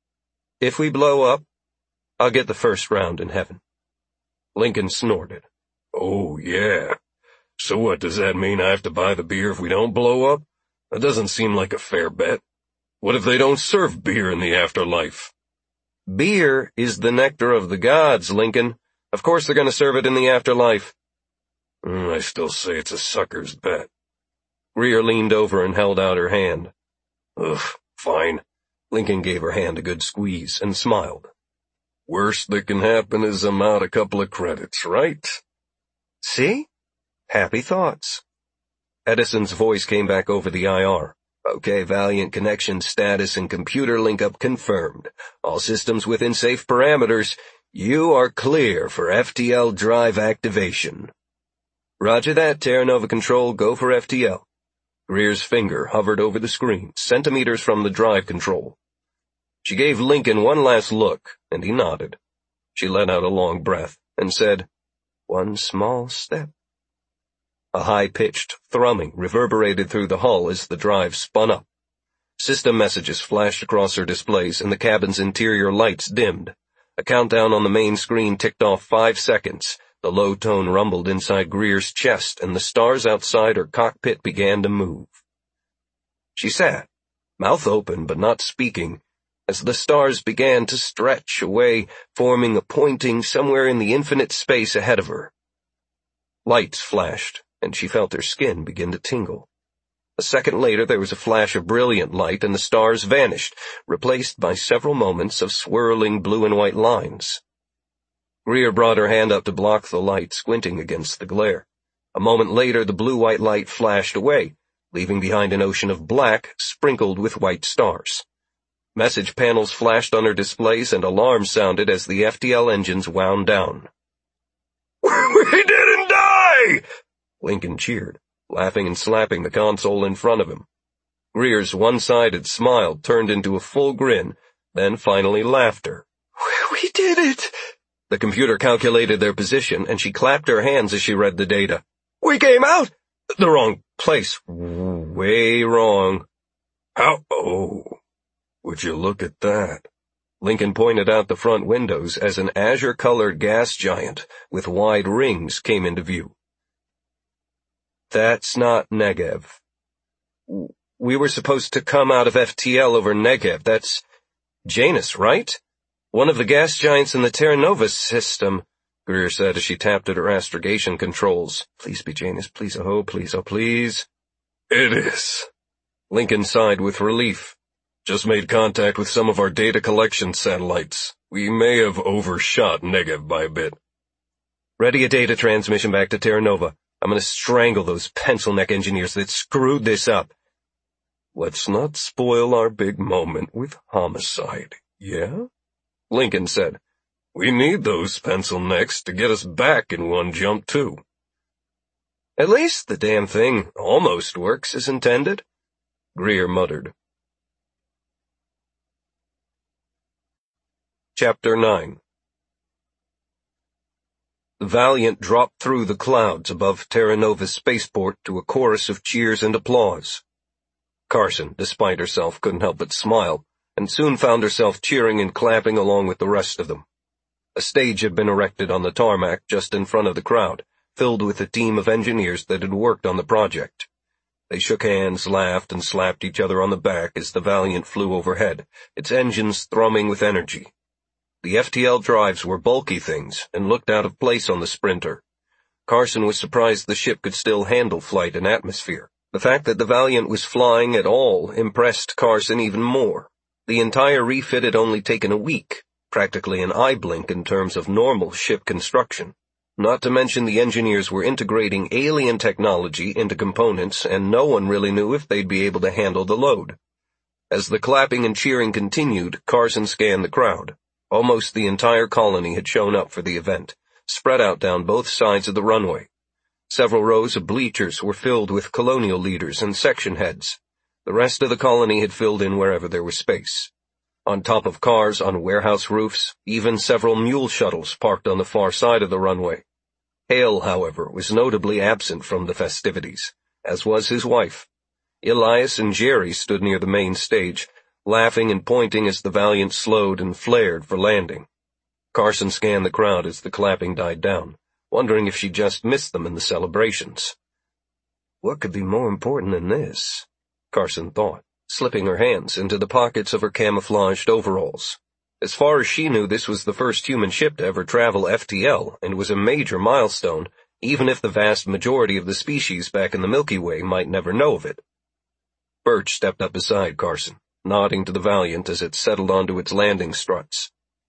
If we blow up, I'll get the first round in heaven. Lincoln snorted. Oh, yeah. So what, does that mean I have to buy the beer if we don't blow up? That doesn't seem like a fair bet. What if they don't serve beer in the afterlife? Beer is the nectar of the gods, Lincoln. Of course they're going to serve it in the afterlife. Mm, I still say it's a sucker's bet. Greer leaned over and held out her hand. Ugh, fine. Lincoln gave her hand a good squeeze and smiled. Worst that can happen is I'm out a couple of credits, right? See? Happy thoughts. Edison's voice came back over the I R. Okay, Valiant connection status and computer link-up confirmed. All systems within safe parameters. You are clear for F T L drive activation. Roger that, Terra Nova Control, go for F T L. Greer's finger hovered over the screen, centimeters from the drive control. She gave Lincoln one last look, and he nodded. She let out a long breath and said, One small step. A high-pitched thrumming reverberated through the hull as the drive spun up. System messages flashed across her displays and the cabin's interior lights dimmed. A countdown on the main screen ticked off five seconds. The low tone rumbled inside Greer's chest and the stars outside her cockpit began to move. She sat, mouth open but not speaking, as the stars began to stretch away, forming a pointing somewhere in the infinite space ahead of her. Lights flashed, and she felt her skin begin to tingle. A second later there was a flash of brilliant light, and the stars vanished, replaced by several moments of swirling blue and white lines. Greer brought her hand up to block the light, squinting against the glare. A moment later the blue-white light flashed away, leaving behind an ocean of black sprinkled with white stars. Message panels flashed on her displays, and alarms sounded as the F T L engines wound down. "We didn't die!" Lincoln cheered, laughing and slapping the console in front of him. Greer's one-sided smile turned into a full grin, then finally laughter. "We did it!" The computer calculated their position, and she clapped her hands as she read the data. "We came out!" The wrong place. Way wrong. How? Oh, would you look at that? Lincoln pointed out the front windows as an azure-colored gas giant with wide rings came into view. That's not Negev. We were supposed to come out of F T L over Negev. That's Janus, right? One of the gas giants in the Terra Nova system, Greer said as she tapped at her astrogation controls. Please be Janus, please, oh, please, oh, please. It is. Lincoln sighed with relief. Just made contact with some of our data collection satellites. We may have overshot Negev by a bit. Ready a data transmission back to Terra Nova. I'm going to strangle those pencil neck engineers that screwed this up. Let's not spoil our big moment with homicide, yeah? Lincoln said. We need those pencil necks to get us back in one jump, too. At least the damn thing almost works as intended, Greer muttered. Chapter nine. The Valiant dropped through the clouds above Terra Nova's spaceport to a chorus of cheers and applause. Carson, despite herself, couldn't help but smile, and soon found herself cheering and clapping along with the rest of them. A stage had been erected on the tarmac just in front of the crowd, filled with a team of engineers that had worked on the project. They shook hands, laughed, and slapped each other on the back as the Valiant flew overhead, its engines thrumming with energy. The F T L drives were bulky things and looked out of place on the Sprinter. Carson was surprised the ship could still handle flight and atmosphere. The fact that the Valiant was flying at all impressed Carson even more. The entire refit had only taken a week, practically an eye blink in terms of normal ship construction. Not to mention the engineers were integrating alien technology into components, and no one really knew if they'd be able to handle the load. As the clapping and cheering continued, Carson scanned the crowd. Almost the entire colony had shown up for the event, spread out down both sides of the runway. Several rows of bleachers were filled with colonial leaders and section heads. The rest of the colony had filled in wherever there was space. On top of cars, on warehouse roofs, even several mule shuttles parked on the far side of the runway. Hale, however, was notably absent from the festivities, as was his wife. Elias and Jerry stood near the main stage, laughing and pointing as the Valiant slowed and flared for landing. Carson scanned the crowd as the clapping died down, wondering if she just missed them in the celebrations. What could be more important than this? Carson thought, slipping her hands into the pockets of her camouflaged overalls. As far as she knew, this was the first human ship to ever travel F T L, and was a major milestone, even if the vast majority of the species back in the Milky Way might never know of it. Birch stepped up beside Carson, nodding to the Valiant as it settled onto its landing struts.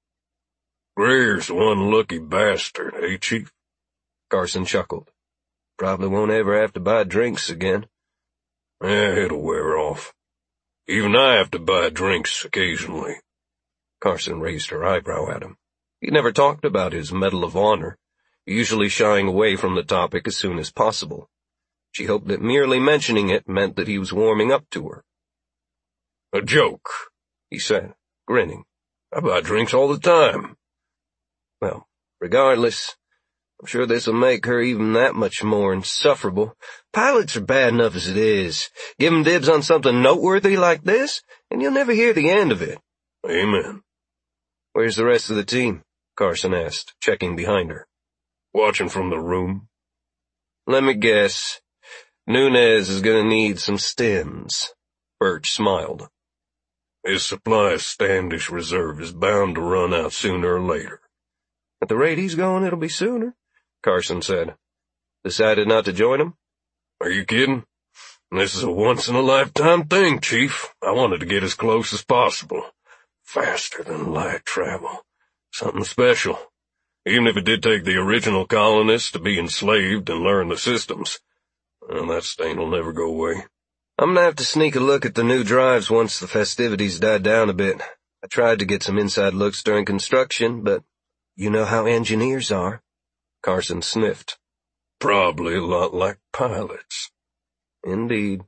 Greer's one lucky bastard, eh, Chief? Carson chuckled. Probably won't ever have to buy drinks again. Eh, it'll wear off. Even I have to buy drinks occasionally. Carson raised her eyebrow at him. He never talked about his Medal of Honor, usually shying away from the topic as soon as possible. She hoped that merely mentioning it meant that he was warming up to her. A joke, he said, grinning. I buy drinks all the time. Well, regardless, I'm sure this'll make her even that much more insufferable. Pilots are bad enough as it is. Give 'em dibs on something noteworthy like this, and you'll never hear the end of it. Amen. Where's the rest of the team? Carson asked, checking behind her. Watching from the room. Let me guess. Nunez is gonna need some stims. Birch smiled. His supply of Standish reserve is bound to run out sooner or later. At the rate he's going, it'll be sooner, Carson said. Decided not to join him? Are you kidding? This is a once-in-a-lifetime thing, Chief. I wanted to get as close as possible. Faster than light travel. Something special. Even if it did take the original colonists to be enslaved and learn the systems. Well, that stain will never go away. I'm gonna have to sneak a look at the new drives once the festivities died down a bit. I tried to get some inside looks during construction, but you know how engineers are. Carson sniffed. Probably a lot like pilots. Indeed.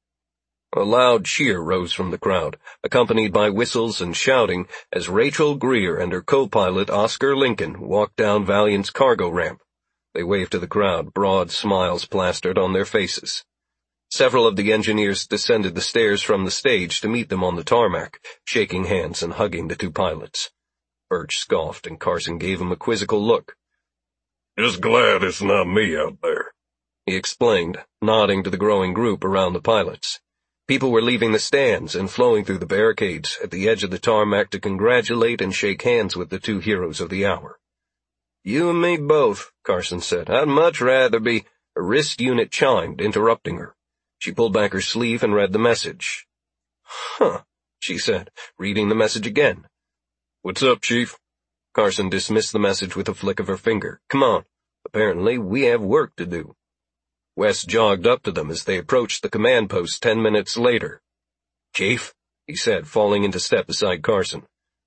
A loud cheer rose from the crowd, accompanied by whistles and shouting as Rachel Greer and her co-pilot Oscar Lincoln walked down Valiant's cargo ramp. They waved to the crowd, broad smiles plastered on their faces. Several of the engineers descended the stairs from the stage to meet them on the tarmac, shaking hands and hugging the two pilots. Birch scoffed, and Carson gave him a quizzical look. Just glad it's not me out there, he explained, nodding to the growing group around the pilots. People were leaving the stands and flowing through the barricades at the edge of the tarmac to congratulate and shake hands with the two heroes of the hour. You and me both, Carson said. I'd much rather be... Her wrist unit chimed, interrupting her. She pulled back her sleeve and read the message. Huh, she said, reading the message again. What's up, Chief? Carson dismissed the message with a flick of her finger. Come on. Apparently, we have work to do. West jogged up to them as they approached the command post ten minutes later. Chief, he said, falling into step beside Carson.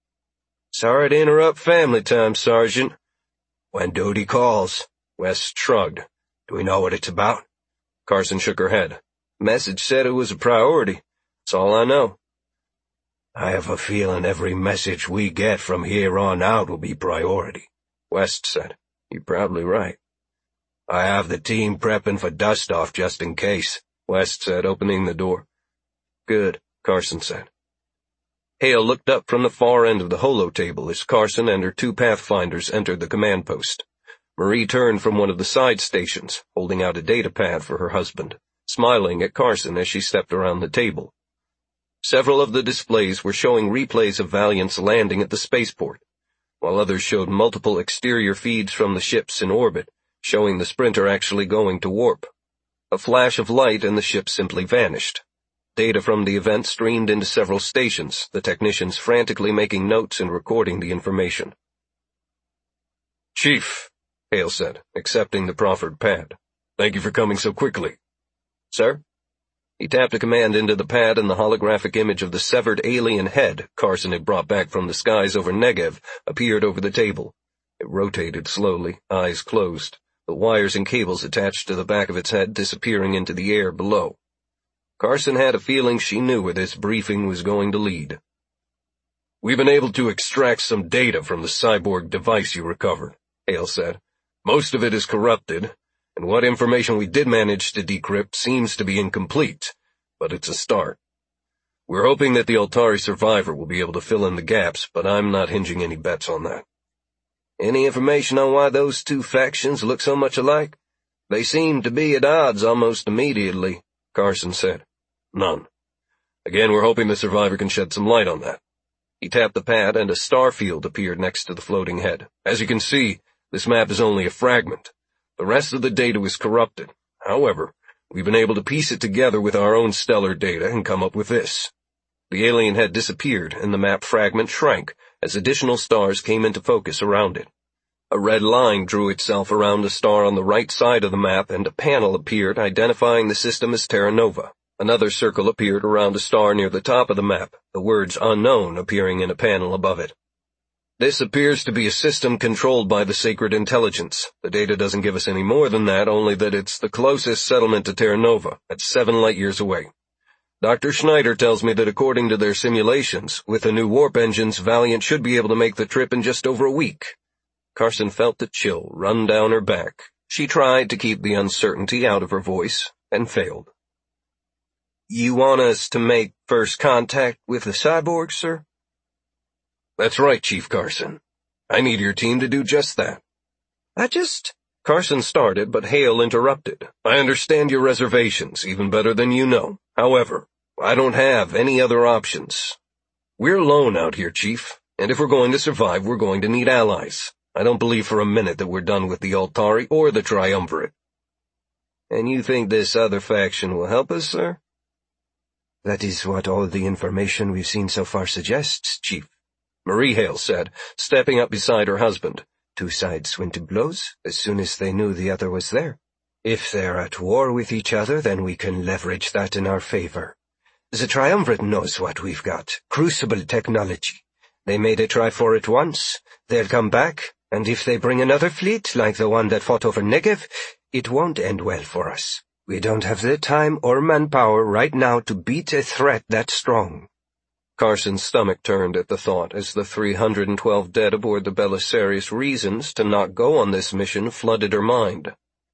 Sorry to interrupt family time, Sergeant. When duty calls, West shrugged. Do we know what it's about? Carson shook her head. Message said it was a priority. That's all I know. I have a feeling every message we get from here on out will be priority, West said. You're probably right. I have the team prepping for dust-off just in case, West said, opening the door. Good, Carson said. Hale looked up from the far end of the holotable as Carson and her two Pathfinders entered the command post. Marie turned from one of the side stations, holding out a data pad for her husband, smiling at Carson as she stepped around the table. Several of the displays were showing replays of Valiant's landing at the spaceport, while others showed multiple exterior feeds from the ships in orbit, showing the Sprinter actually going to warp. A flash of light and the ship simply vanished. Data from the event streamed into several stations, the technicians frantically making notes and recording the information. Chief, Hale said, accepting the proffered pad. Thank you for coming so quickly. Sir? He tapped a command into the pad and the holographic image of the severed alien head Carson had brought back from the skies over Negev appeared over the table. It rotated slowly, eyes closed, the wires and cables attached to the back of its head disappearing into the air below. Carson had a feeling she knew where this briefing was going to lead. We've been able to extract some data from the cyborg device you recovered, Hale said. Most of it is corrupted, and what information we did manage to decrypt seems to be incomplete, but it's a start. We're hoping that the Altari survivor will be able to fill in the gaps, but I'm not hinging any bets on that. Any information on why those two factions look so much alike? They seem to be at odds almost immediately, Carson said. None. Again, we're hoping the survivor can shed some light on that. He tapped the pad and a star field appeared next to the floating head. As you can see, this map is only a fragment. The rest of the data was corrupted. However, we've been able to piece it together with our own stellar data and come up with this. The alien head disappeared and the map fragment shrank as additional stars came into focus around it. A red line drew itself around a star on the right side of the map and a panel appeared identifying the system as Terra Nova. Another circle appeared around a star near the top of the map, the words unknown appearing in a panel above it. This appears to be a system controlled by the Sacred Intelligence. The data doesn't give us any more than that, only that it's the closest settlement to Terra Nova, at seven light-years away. Doctor Schneider tells me that according to their simulations, with the new warp engines, Valiant should be able to make the trip in just over a week. Carson felt the chill run down her back. She tried to keep the uncertainty out of her voice, and failed. You want us to make first contact with the cyborg, sir? That's right, Chief Carson. I need your team to do just that. I just... Carson started, but Hale interrupted. I understand your reservations, even better than you know. However, I don't have any other options. We're alone out here, Chief, and if we're going to survive, we're going to need allies. I don't believe for a minute that we're done with the Altari or the Triumvirate. And you think this other faction will help us, sir? That is what all the information we've seen so far suggests, Chief, Marie Hale said, stepping up beside her husband. Two sides went to blows as soon as they knew the other was there. If they're at war with each other, then we can leverage that in our favor. The Triumvirate knows what we've got, Crucible technology. They made a try for it once, they'll come back, and if they bring another fleet like the one that fought over Negev, it won't end well for us. We don't have the time or manpower right now to beat a threat that strong. Carson's stomach turned at the thought as the three hundred twelve dead aboard the Belisarius reasons to not go on this mission flooded her mind.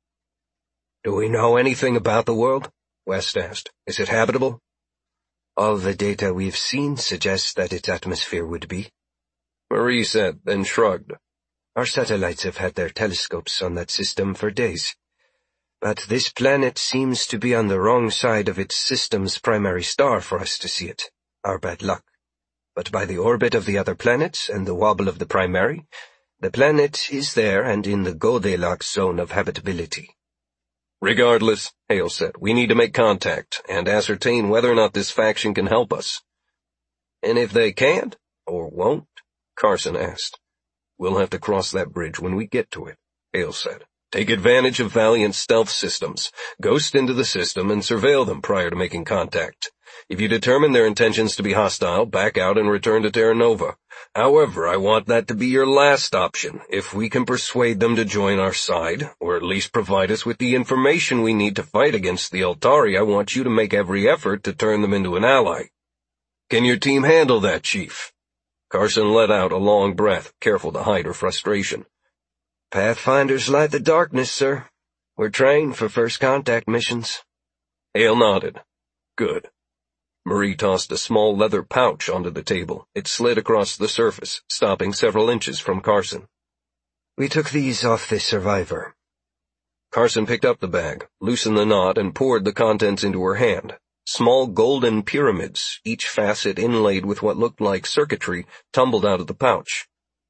Do we know anything about the world? West asked. Is it habitable? All the data we've seen suggests that its atmosphere would be. Marie said, then shrugged. Our satellites have had their telescopes on that system for days. But this planet seems to be on the wrong side of its system's primary star for us to see it. Our bad luck. But by the orbit of the other planets and the wobble of the primary, the planet is there and in the Goldilocks zone of habitability. Regardless, Hale said, we need to make contact and ascertain whether or not this faction can help us. And if they can't, or won't, Carson asked. We'll have to cross that bridge when we get to it, Hale said. Take advantage of Valiant's stealth systems, ghost into the system and surveil them prior to making contact. If you determine their intentions to be hostile, back out and return to Terra Nova. However, I want that to be your last option. If we can persuade them to join our side, or at least provide us with the information we need to fight against the Altari, I want you to make every effort to turn them into an ally. Can your team handle that, Chief? Carson let out a long breath, careful to hide her frustration. Pathfinders light the darkness, sir. We're trained for first contact missions. Hale nodded. Good. Marie tossed a small leather pouch onto the table. It slid across the surface, stopping several inches from Carson. We took these off the survivor. Carson picked up the bag, loosened the knot, and poured the contents into her hand. Small golden pyramids, each facet inlaid with what looked like circuitry, tumbled out of the pouch.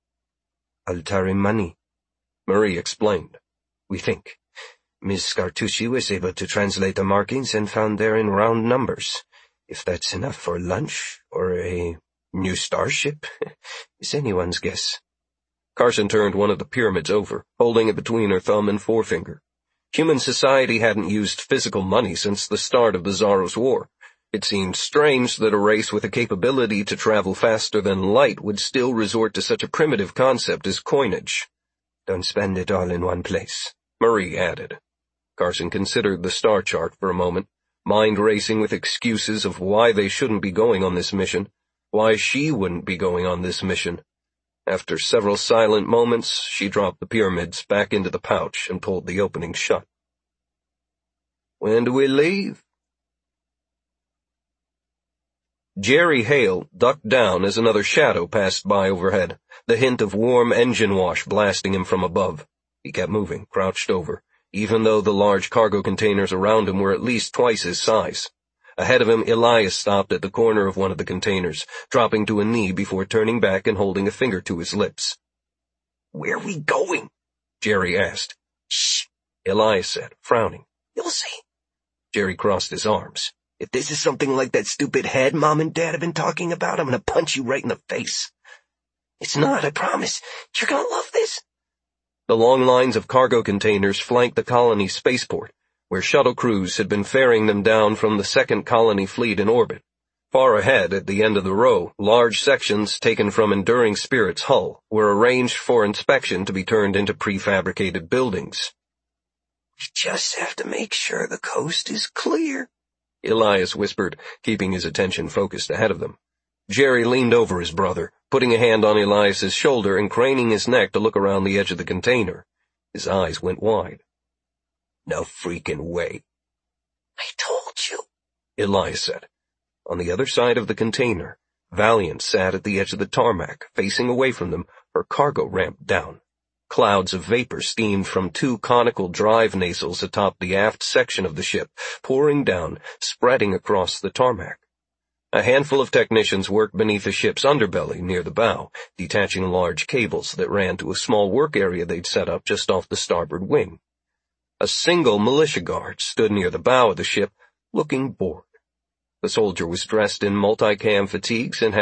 Altari money, Marie explained. We think. Miss Scartucci was able to translate the markings and found they're in round numbers. If that's enough for lunch, or a new starship, is anyone's guess. Carson turned one of the pyramids over, holding it between her thumb and forefinger. Human society hadn't used physical money since the start of the Zaros War. It seemed strange that a race with a capability to travel faster than light would still resort to such a primitive concept as coinage. Don't spend it all in one place, Marie added. Carson considered the star chart for a moment, mind racing with excuses of why they shouldn't be going on this mission, why she wouldn't be going on this mission. After several silent moments, she dropped the pyramids back into the pouch and pulled the opening shut. When do we leave? Jerry Hale ducked down as another shadow passed by overhead, the hint of warm engine wash blasting him from above. He kept moving, crouched over, even though the large cargo containers around him were at least twice his size. Ahead of him, Elias stopped at the corner of one of the containers, dropping to a knee before turning back and holding a finger to his lips. Where are we going? Jerry asked. Shh, Elias said, frowning. You'll see. Jerry crossed his arms. If this is something like that stupid head Mom and Dad have been talking about, I'm gonna punch you right in the face. It's not, I promise. You're gonna love this. The long lines of cargo containers flanked the colony spaceport, where shuttle crews had been ferrying them down from the second colony fleet in orbit. Far ahead, at the end of the row, large sections taken from Enduring Spirit's hull were arranged for inspection to be turned into prefabricated buildings. We just have to make sure the coast is clear, Elias whispered, keeping his attention focused ahead of them. Jerry leaned over his brother, putting a hand on Elias's shoulder and craning his neck to look around the edge of the container. His eyes went wide. No freaking way. I told you, Elias said. On the other side of the container, Valiant sat at the edge of the tarmac, facing away from them, her cargo ramp down. Clouds of vapor steamed from two conical drive nacelles atop the aft section of the ship, pouring down, spreading across the tarmac. A handful of technicians worked beneath the ship's underbelly near the bow, detaching large cables that ran to a small work area they'd set up just off the starboard wing. A single militia guard stood near the bow of the ship, looking bored. The soldier was dressed in multicam fatigues and had